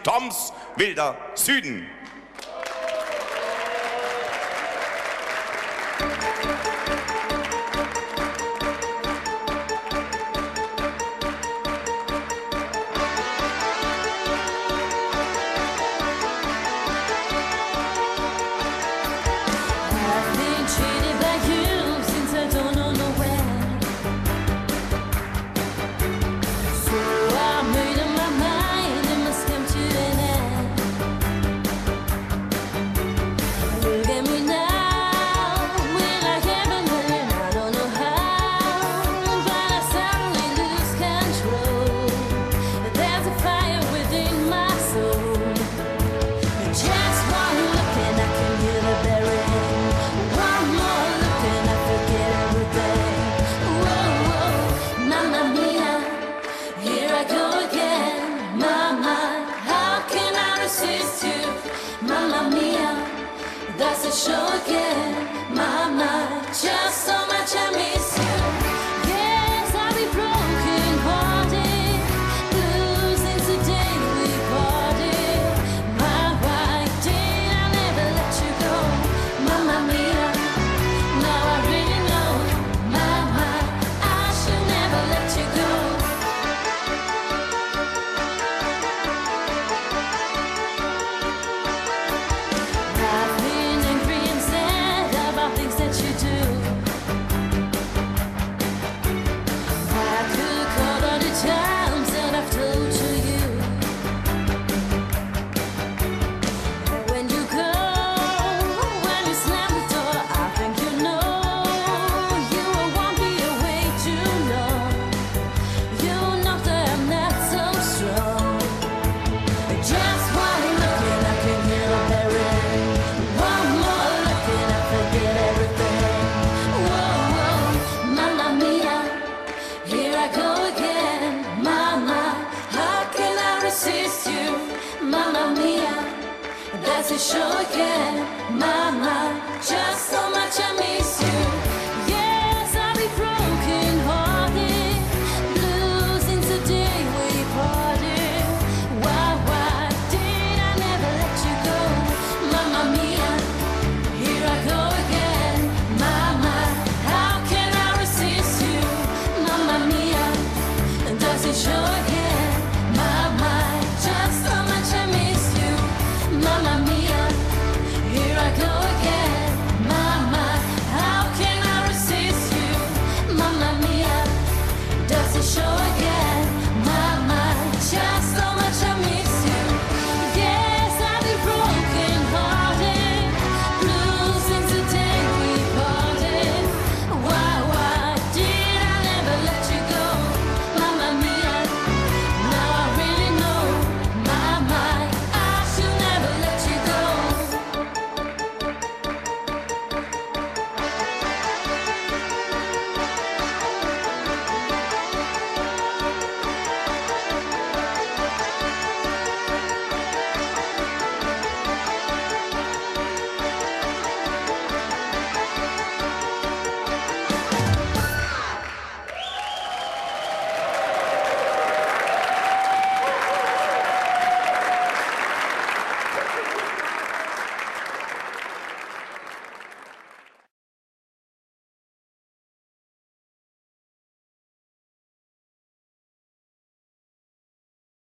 Toms wilder Süden. That's a show again, mama. Just so much I miss you. Yes, I'll be broken hearted, losing today we parted. My why did I never let you go, mamma mia? Now I really know, mama, I should never let you go. Things that you do, I could call all the times that I've told to you. When you go, when you slam the door, I think you know you won't be away too long. You know that I'm not so strong. Just one look and I can hear the parrot. One more look and I forget everything. Whoa, whoa, mamma mia, here I go again, mama. How can I resist you, mamma mia? That's a show again, mama. Just so much I miss you. Yes, I'll be broken hearted, losing today we parted. Why did I never let you go, mamma mia? Here I go again, mama. How can I resist you, mamma mia? Does it show